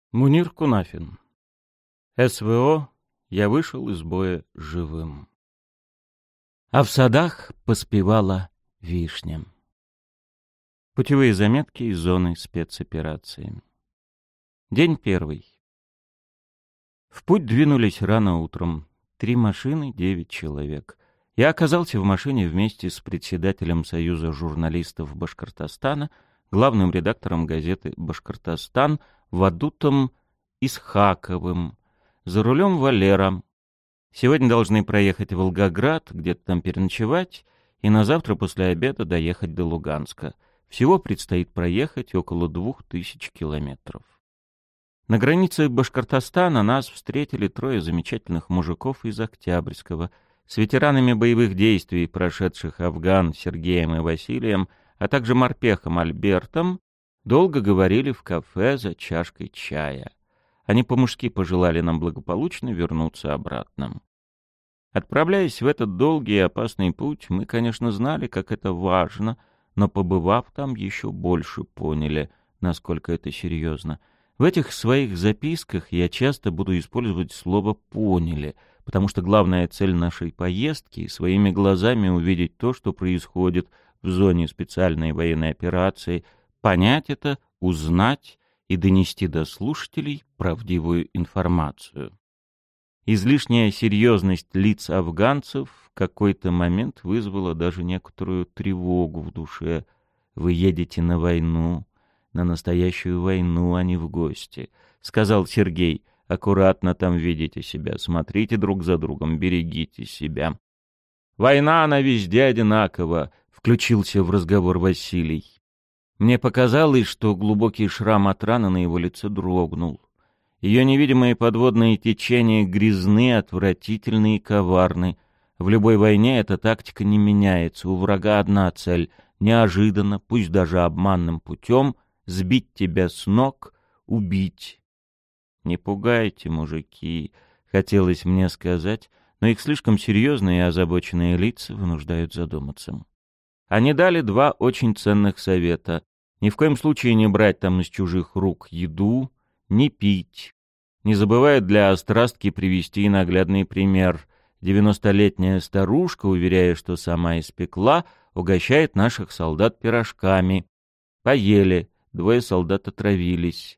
Мунир Кунафин. СВО. Я вышел из боя живым. А в садах поспевала вишня. Путевые заметки из зоны спецоперации. День первый. В путь двинулись рано утром. 3 машины, 9 человек. Я оказался в машине вместе с председателем Союза журналистов Башкортостана, главным редактором газеты «Башкортостан» Вадутом Исхаковым. За рулем Валера. Сегодня должны проехать в Волгоград, где-то там переночевать, и на завтра после обеда доехать до Луганска. Всего предстоит проехать около 2000 километров. На границе Башкортостана нас встретили 3 замечательных мужиков из Октябрьского, с ветеранами боевых действий, прошедших Афган Сергеем и Василием, а также морпехом Альбертом, долго говорили в кафе за чашкой чая. Они по-мужски пожелали нам благополучно вернуться обратно. Отправляясь в этот долгий и опасный путь, мы, конечно, знали, как это важно, но, побывав там, еще больше поняли, насколько это серьезно. В этих своих записках я часто буду использовать слово «поняли», потому что главная цель нашей поездки — своими глазами увидеть то, что происходит в зоне специальной военной операции, понять это, узнать и донести до слушателей правдивую информацию. Излишняя серьезность лиц афганцев в какой-то момент вызвала даже некоторую тревогу в душе. «Вы едете на войну, на настоящую войну, а не в гости», — сказал Сергей. «Аккуратно там ведите себя, смотрите друг за другом, берегите себя». «Война, она везде одинакова», — включился в разговор Василий. Мне показалось, что глубокий шрам от раны на его лице дрогнул. Ее невидимые подводные течения грязны, отвратительны и коварны. В любой войне эта тактика не меняется. У врага одна цель — неожиданно, пусть даже обманным путем, сбить тебя с ног, убить. «Не пугайте, мужики», — хотелось мне сказать, но их слишком серьезные и озабоченные лица вынуждают задуматься. Они дали 2 очень ценных совета. Ни в коем случае не брать там из чужих рук еду, не пить. Не забывают для острастки привести наглядный пример. 90-летняя старушка, уверяя, что сама испекла, угощает наших солдат пирожками. Поели, 2 солдат отравились.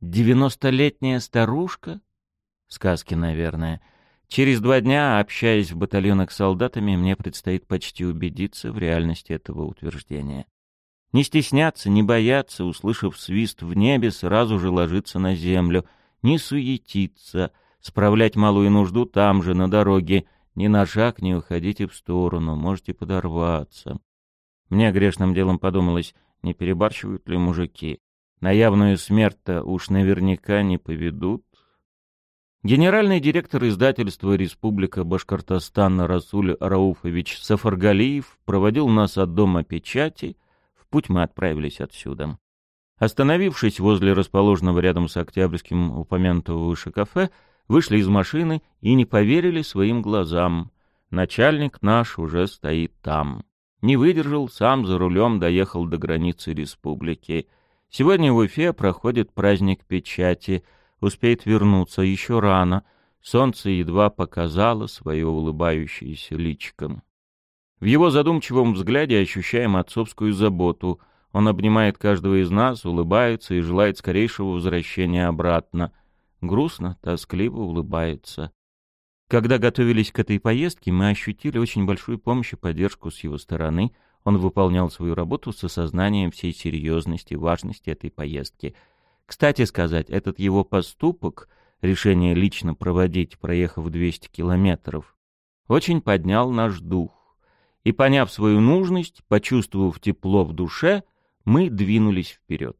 90-летняя старушка? Сказки, наверное. Через 2 дня, общаясь в батальонах с солдатами, мне предстоит почти убедиться в реальности этого утверждения. Не стесняться, не бояться, услышав свист в небе, сразу же ложиться на землю, не суетиться, справлять малую нужду там же, на дороге, ни на шаг не уходите в сторону, можете подорваться. Мне грешным делом подумалось, не перебарщивают ли мужики. На явную смерть-то уж наверняка не поведут. Генеральный директор издательства «Республика Башкортостан» Расуль Рауфович Сафаргалиев проводил нас от дома печати. В путь мы отправились отсюда. Остановившись возле расположенного рядом с Октябрьским упомянутого выше кафе, вышли из машины и не поверили своим глазам. Начальник наш уже стоит там. Не выдержал, сам за рулем доехал до границы республики. Сегодня в Уфе проходит праздник печати. Успеет вернуться еще рано. Солнце едва показало свое улыбающееся личико. В его задумчивом взгляде ощущаем отцовскую заботу. Он обнимает каждого из нас, улыбается и желает скорейшего возвращения обратно. Грустно, тоскливо улыбается. Когда готовились к этой поездке, мы ощутили очень большую помощь и поддержку с его стороны. Он выполнял свою работу с осознанием всей серьезности и важности этой поездки. Кстати сказать, этот его поступок, решение лично проводить, проехав 200 километров, очень поднял наш дух. И, поняв свою нужность, почувствовав тепло в душе, мы двинулись вперед.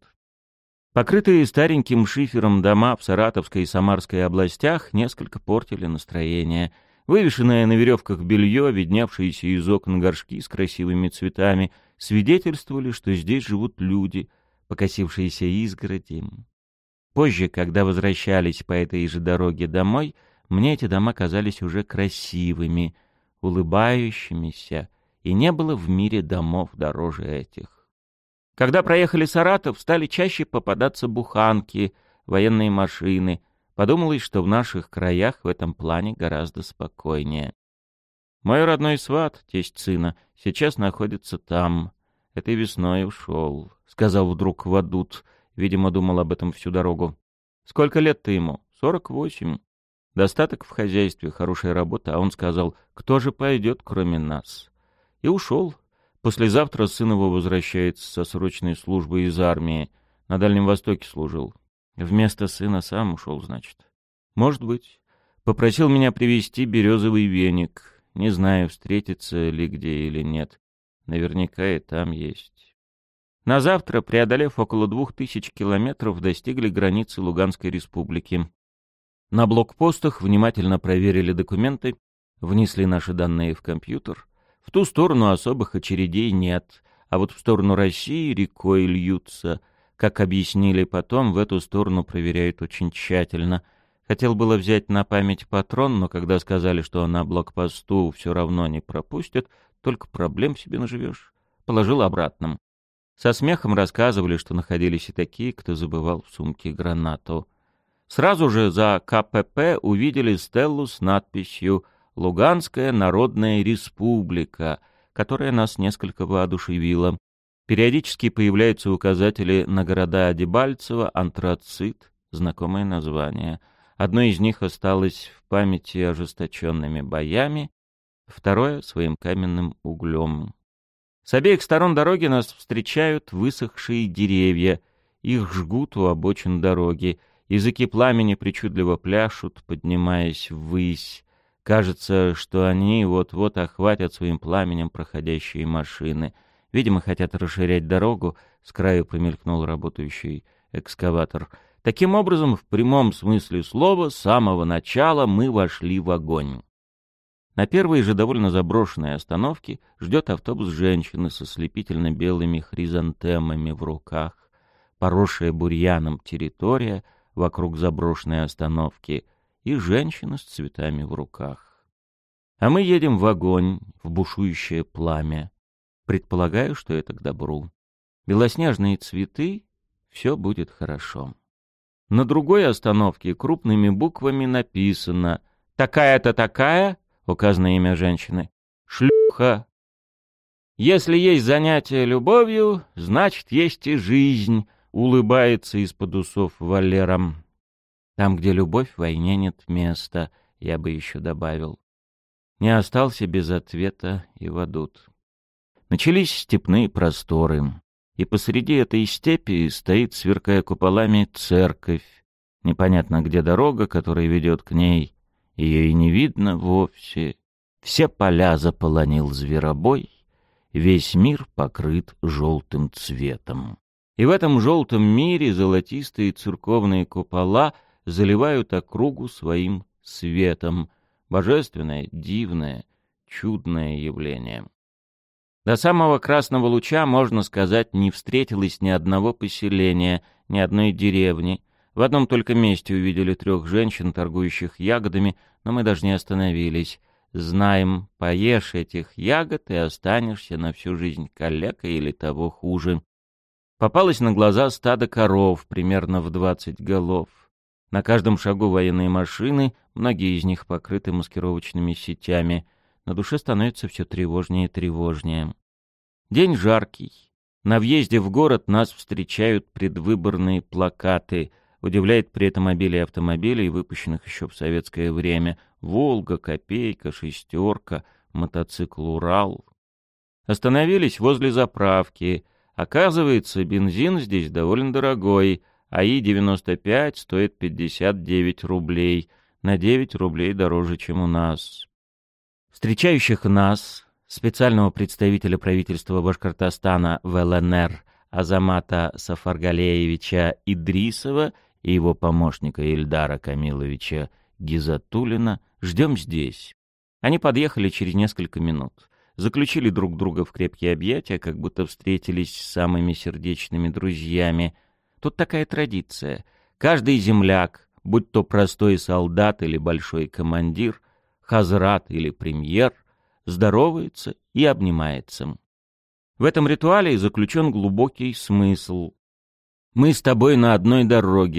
Покрытые стареньким шифером дома в Саратовской и Самарской областях несколько портили настроение. Вывешенное на веревках белье, видневшиеся из окон горшки с красивыми цветами, свидетельствовали, что здесь живут люди, покосившиеся изгороди. Позже, когда возвращались по этой же дороге домой, мне эти дома казались уже красивыми, улыбающимися, и не было в мире домов дороже этих. Когда проехали Саратов, стали чаще попадаться буханки. военные машины. Подумалось, что в наших краях в этом плане гораздо спокойнее. Мой родной сват, тесть сына, сейчас находится там. Этой весной ушел, — сказал вдруг Вадут. Видимо, думал об этом всю дорогу. Сколько лет-то ему? 48. Достаток в хозяйстве, хорошая работа, а он сказал, кто же пойдет, кроме нас? И ушел. Послезавтра сын его возвращается со срочной службы из армии. На Дальнем Востоке служил. Вместо сына сам ушел, значит. Может быть. Попросил меня привезти березовый веник. Не знаю, встретится ли где или нет. Наверняка и там есть. На завтра, преодолев около 2000 километров, достигли границы Луганской республики. На блокпостах внимательно проверили документы, внесли наши данные в компьютер. В ту сторону особых очередей нет, а вот в сторону России рекой льются. Как объяснили потом, в эту сторону проверяют очень тщательно. Хотел было взять на память патрон, но когда сказали, что на блокпосту все равно не пропустят, только проблем себе наживешь, положил обратно. Со смехом рассказывали, что находились и такие, кто забывал в сумке гранату. Сразу же за КПП увидели стеллу с надписью «Луганская Народная Республика», которая нас несколько воодушевила. Периодически появляются указатели на города Дебальцево, Антрацит, знакомое название. Одно из них осталось в памяти ожесточенными боями, второе — своим каменным углем. С обеих сторон дороги нас встречают высохшие деревья. Их жгут у обочин дороги. Языки пламени причудливо пляшут, поднимаясь ввысь. Кажется, что они вот-вот охватят своим пламенем проходящие машины. Видимо, хотят расширять дорогу. С краю промелькнул работающий экскаватор. Таким образом, в прямом смысле слова, с самого начала мы вошли в огонь. На первой же довольно заброшенной остановке ждет автобус женщины со слепительно-белыми хризантемами в руках. Поросшая бурьяном территория вокруг заброшенной остановки и женщина с цветами в руках. А мы едем в огонь, в бушующее пламя. Предполагаю, что это к добру. Белоснежные цветы — все будет хорошо. На другой остановке крупными буквами написано «Такая-то такая», указано имя женщины, «шлюха». Если есть занятие любовью, значит, есть и жизнь, улыбается из-под усов Валером. Там, где любовь, войне нет места, я бы еще добавил. Не остался без ответа и Вадут. Начались степные просторы, и посреди этой степи стоит, сверкая куполами, церковь. Непонятно, где дорога, которая ведет к ней, ее и не видно вовсе. Все поля заполонил зверобой, весь мир покрыт желтым цветом. И в этом желтом мире золотистые церковные купола заливают округу своим светом. Божественное, дивное, чудное явление. До самого красного луча, можно сказать, не встретилось ни одного поселения, ни одной деревни. В одном только месте увидели 3 женщин, торгующих ягодами, но мы даже не остановились. Знаем, поешь этих ягод и останешься на всю жизнь калекой или того хуже. Попалось на глаза стадо коров, примерно в 20 голов. На каждом шагу военные машины, многие из них покрыты маскировочными сетями. На душе становится все тревожнее и тревожнее. День жаркий. На въезде в город нас встречают предвыборные плакаты. Удивляет при этом обилие автомобилей, выпущенных еще в советское время. «Волга», «Копейка», «Шестерка», мотоцикл «Урал». Остановились возле заправки. Оказывается, бензин здесь довольно дорогой. АИ-95 стоит 59 рублей. На 9 рублей дороже, чем у нас. Встречающих нас, специального представителя правительства Башкортостана в ЛНР Азамата Сафаргалеевича Идрисова и его помощника Ильдара Камиловича Гизатуллина, ждем здесь. Они подъехали через несколько минут. Заключили друг друга в крепкие объятия, как будто встретились с самыми сердечными друзьями. Тут такая традиция. Каждый земляк, будь то простой солдат или большой командир, хазрат или премьер, здоровается и обнимается. В этом ритуале заключен глубокий смысл. Мы с тобой на одной дороге,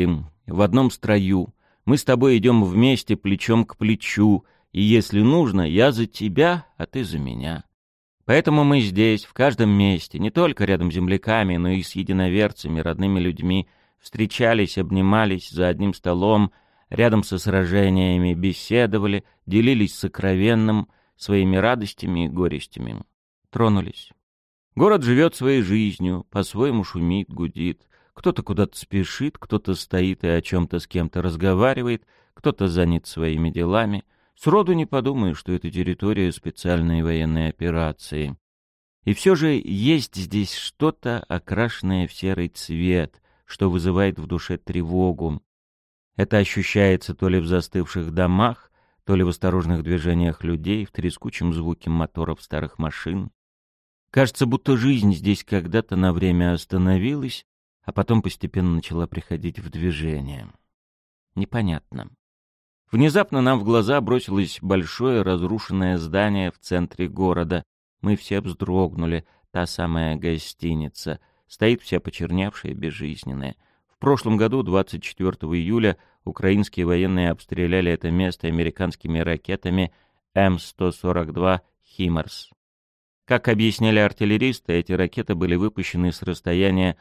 в одном строю. Мы с тобой идем вместе, плечом к плечу, и если нужно, я за тебя, а ты за меня. Поэтому мы здесь, в каждом месте, не только рядом с земляками, но и с единоверцами, родными людьми, встречались, обнимались за одним столом, рядом со сражениями, беседовали, делились сокровенным, своими радостями и горестями. Тронулись. Город живет своей жизнью, по-своему шумит, гудит. Кто-то куда-то спешит, кто-то стоит и о чем-то с кем-то разговаривает, кто-то занят своими делами. Сроду не подумаешь, что это территория специальной военной операции. И все же есть здесь что-то, окрашенное в серый цвет, что вызывает в душе тревогу. Это ощущается то ли в застывших домах, то ли в осторожных движениях людей, в трескучем звуке моторов старых машин. Кажется, будто жизнь здесь когда-то на время остановилась, а потом постепенно начала приходить в движение. Непонятно. Внезапно нам в глаза бросилось большое разрушенное здание в центре города. Мы все вздрогнули. Та самая гостиница. Стоит вся почерневшая, безжизненная. В прошлом году, 24 июля, украинские военные обстреляли это место американскими ракетами М-142 «Химарс». Как объясняли артиллеристы, эти ракеты были выпущены с расстояния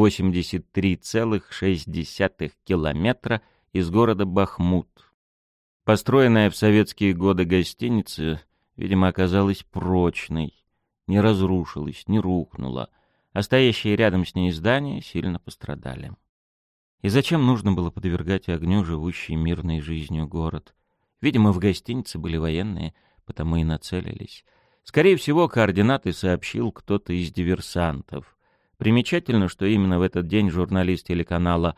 83,6 километра из города Бахмут. Построенная в советские годы гостиница, видимо, оказалась прочной, не разрушилась, не рухнула, а стоящие рядом с ней здания сильно пострадали. И зачем нужно было подвергать огню живущий мирной жизнью город? Видимо, в гостинице были военные, потому и нацелились. Скорее всего, координаты сообщил кто-то из диверсантов. Примечательно, что именно в этот день журналист телеканала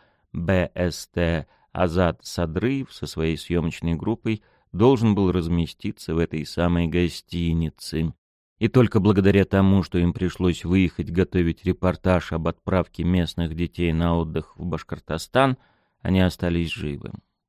БСТ Азат Садрыев со своей съемочной группой должен был разместиться в этой самой гостинице. И только благодаря тому, что им пришлось выехать готовить репортаж об отправке местных детей на отдых в Башкортостан, они остались живы.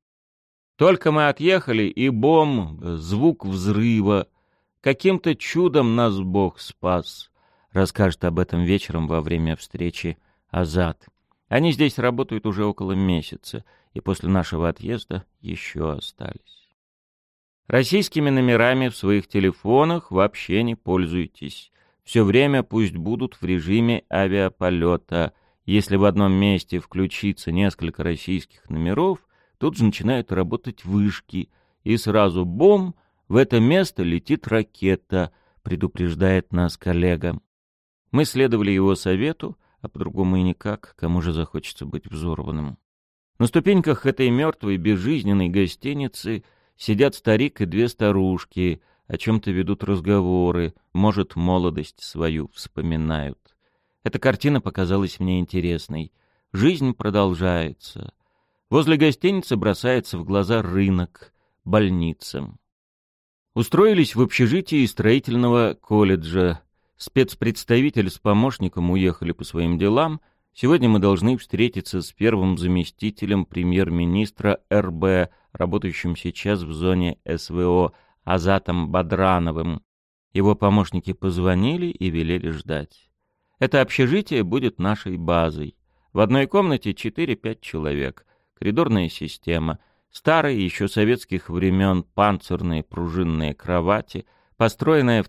Только мы отъехали, и бомб, звук взрыва. Каким-то чудом нас Бог спас. Расскажет об этом вечером во время встречи Азат. Они здесь работают уже около месяца, и после нашего отъезда еще остались. Российскими номерами в своих телефонах вообще не пользуйтесь. Все время пусть будут в режиме авиаполета. Если в одном месте включится несколько российских номеров, тут же начинают работать вышки, и сразу бом, в это место летит ракета, предупреждает нас коллега. Мы следовали его совету, а по-другому и никак, кому же захочется быть взорванным. На ступеньках этой мертвой, безжизненной гостиницы сидят старик и две старушки, о чем-то ведут разговоры, может, молодость свою вспоминают. Эта картина показалась мне интересной. Жизнь продолжается. Возле гостиницы бросается в глаза рынок, больница. Устроились в общежитии строительного колледжа. Спецпредставитель с помощником уехали по своим делам. Сегодня мы должны встретиться с первым заместителем премьер-министра РБ, работающим сейчас в зоне СВО, Азатом Бадрановым. Его помощники позвонили и велели ждать. Это общежитие будет нашей базой. В одной комнате 4-5 человек. Коридорная система. Старые, еще советских времен, панцирные пружинные кровати. Построенное в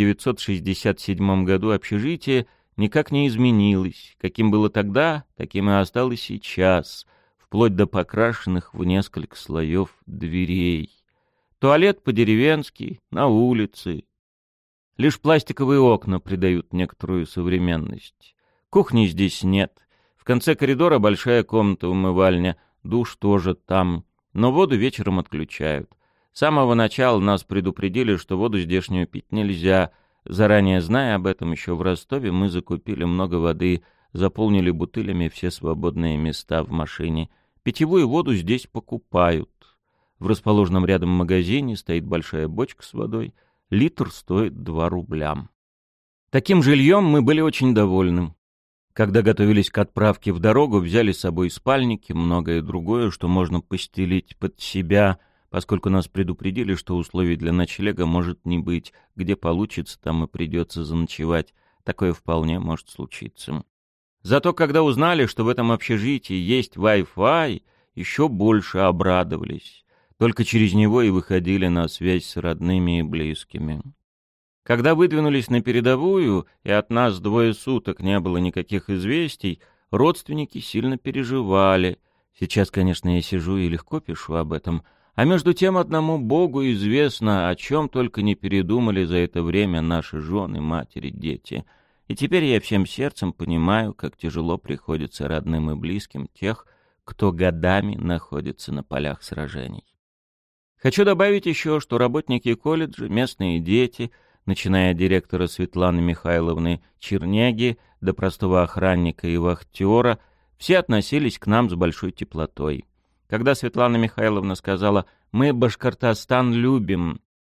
1967 году общежитие никак не изменилось. Каким было тогда, таким и осталось сейчас, вплоть до покрашенных в несколько слоев дверей. Туалет по-деревенски, на улице. Лишь пластиковые окна придают некоторую современность. Кухни здесь нет. В конце коридора большая комната-умывальня, душ тоже там, но воду вечером отключают. С самого начала нас предупредили, что воду здешнюю пить нельзя. Заранее зная об этом, еще в Ростове мы закупили много воды, заполнили бутылями все свободные места в машине. Питьевую воду здесь покупают. В расположенном рядом магазине стоит большая бочка с водой. Литр стоит 2 рубля. Таким жильем мы были очень довольны. Когда готовились к отправке в дорогу, взяли с собой спальники, многое другое, что можно постелить под себя, поскольку нас предупредили, что условий для ночлега может не быть. Где получится, там и придется заночевать. Такое вполне может случиться. Зато когда узнали, что в этом общежитии есть Wi-Fi, еще больше обрадовались. Только через него и выходили на связь с родными и близкими. Когда выдвинулись на передовую, и от нас 2 суток не было никаких известий, родственники сильно переживали. Сейчас, конечно, я сижу и легко пишу об этом, а между тем одному Богу известно, о чем только не передумали за это время наши жены, матери, дети. И теперь я всем сердцем понимаю, как тяжело приходится родным и близким тех, кто годами находится на полях сражений. Хочу добавить еще, что работники колледжа, местные дети, начиная от директора Светланы Михайловны Черняги до простого охранника и вахтера, все относились к нам с большой теплотой. Когда Светлана Михайловна сказала «Мы Башкортостан любим»,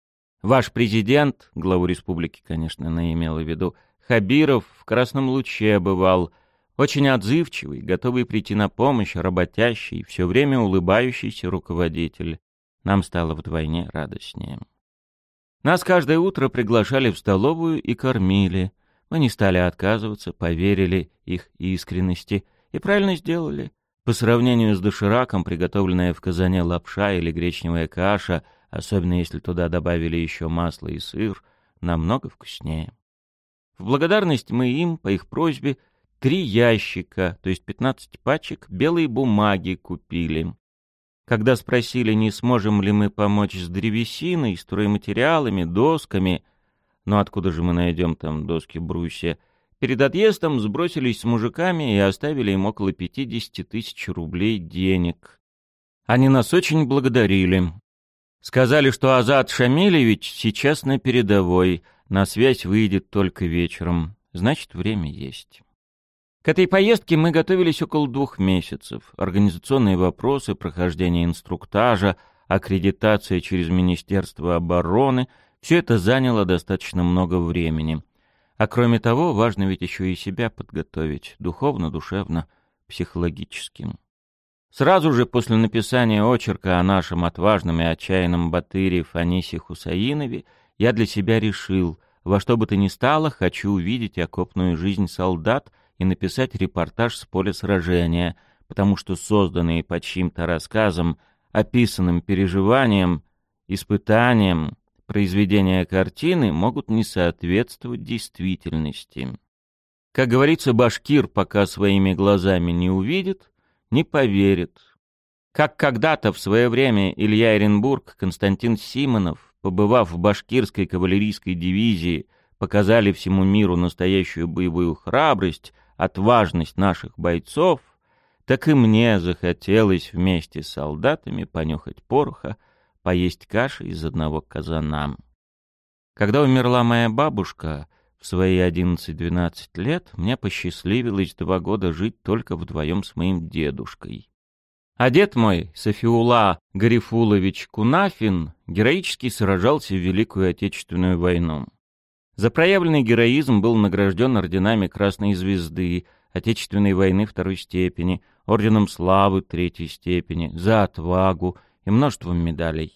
ваш президент, главу республики, конечно, она имела в виду, Хабиров в красном луче бывал, очень отзывчивый, готовый прийти на помощь, работящий, все время улыбающийся руководитель. Нам стало вдвойне радостнее. Нас каждое утро приглашали в столовую и кормили. Мы не стали отказываться, поверили их искренности и правильно сделали. По сравнению с дошираком, приготовленная в казане лапша или гречневая каша, особенно если туда добавили еще масло и сыр, намного вкуснее. В благодарность мы им, по их просьбе, 3 ящика, то есть 15 пачек, белой бумаги купили. Когда спросили, не сможем ли мы помочь с древесиной, стройматериалами, досками, но откуда же мы найдем там доски, брусья, перед отъездом сбросились с мужиками и оставили им около 50 000 рублей денег. Они нас очень благодарили. Сказали, что Азат Шамилевич сейчас на передовой, на связь выйдет только вечером. Значит, время есть. К этой поездке мы готовились около 2 месяцев. Организационные вопросы, прохождение инструктажа, аккредитация через Министерство обороны — все это заняло достаточно много времени. А кроме того, важно ведь еще и себя подготовить, духовно, душевно, психологически. Сразу же после написания очерка о нашем отважном и отчаянном батыре Фанисе Хусаинове я для себя решил, во что бы то ни стало, хочу увидеть окопную жизнь солдат и написать репортаж с поля сражения, потому что созданные по чьим-то рассказам, описанным переживаниям, испытаниям, произведения картины могут не соответствовать действительности. Как говорится, башкир, пока своими глазами не увидит, не поверит. Как когда-то в свое время Илья Оренбург, Константин Симонов, побывав в башкирской кавалерийской дивизии, показали всему миру настоящую боевую храбрость, отважность наших бойцов, так и мне захотелось вместе с солдатами понюхать пороха, поесть каши из одного казана. Когда умерла моя бабушка, в свои 11-12 лет мне посчастливилось 2 года жить только вдвоем с моим дедушкой. А дед мой, Сафиулла Гарифулович Кунафин, героически сражался в Великую Отечественную войну. За проявленный героизм был награжден орденами Красной Звезды, Отечественной войны 2 степени, Орденом Славы 3 степени, за отвагу и множеством медалей.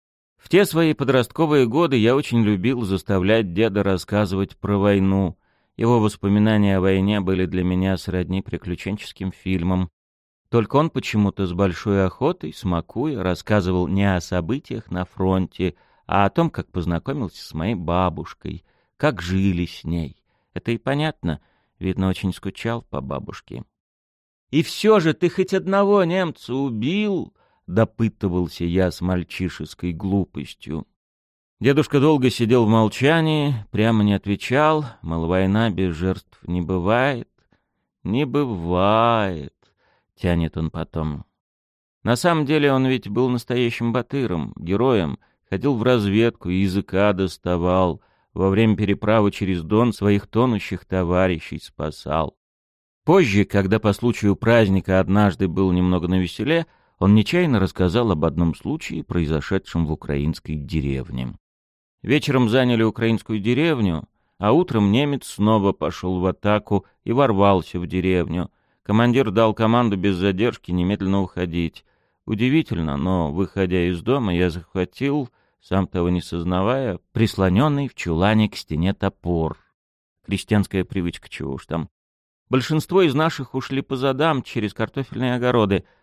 В те свои подростковые годы я очень любил заставлять деда рассказывать про войну. Его воспоминания о войне были для меня сродни приключенческим фильмам. Только он почему-то с большой охотой, смакуя, рассказывал не о событиях на фронте, а о том, как познакомился с моей бабушкой, как жили с ней. Это и понятно, видно, очень скучал по бабушке. «И все же ты хоть одного немца убил?» — допытывался я с мальчишеской глупостью. Дедушка долго сидел в молчании, прямо не отвечал, мол, война без жертв не бывает. «Не бывает», — тянет он потом. На самом деле он ведь был настоящим батыром, героем, ходил в разведку, языка доставал, во время переправы через Дон своих тонущих товарищей спасал. Позже, когда по случаю праздника однажды был немного навеселе, он нечаянно рассказал об одном случае, произошедшем в украинской деревне. Вечером заняли украинскую деревню, а утром немец снова пошел в атаку и ворвался в деревню. Командир дал команду без задержки немедленно уходить. Удивительно, но, выходя из дома, я захватил, сам того не сознавая, прислоненный в чулане к стене топор. Крестьянская привычка, чего уж там. Большинство из наших ушли по задам через картофельные огороды,